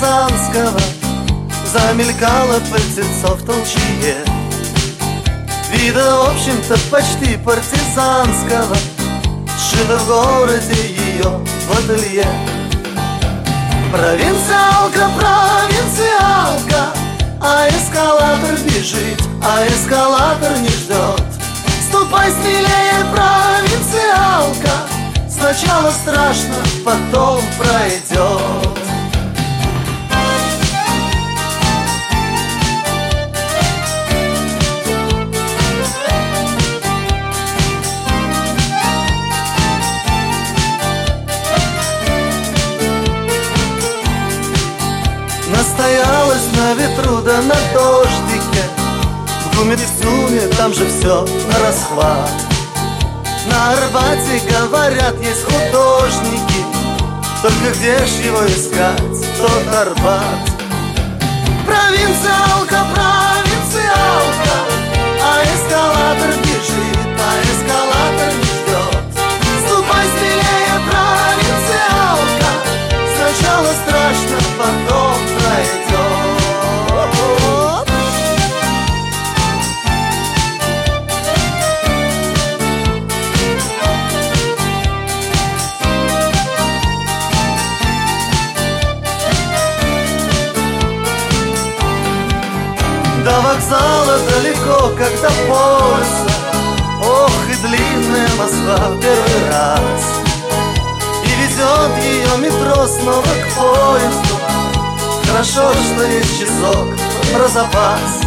партизанского замелькало пыльцецо в толчье. Вида, в общем-то, почти партизанского, сшито в городе ее в ателье. Провинциалка, провинциалка, а эскалатор бежит, а эскалатор не ждет. Ступай смелее, провинциалка, сначала страшно, потом пройдет. Настоялась на ветру да на дождике, в ГУМе в ЦУМе, там же все нарасхват. На Арбате, говорят, есть художники, только где ж его искать, тот Арбат. Провинциалка, провинциалка, а эскалатор бежит, а эскалатор не ждет. Ступай смелее, провинциалка, сначала страшно, потом пройдет. До вокзала далеко, как до поезда. Ох, и длинная Москва в первый раз. И везет ее метро снова к поезду. Хорошо, что есть часок про запас.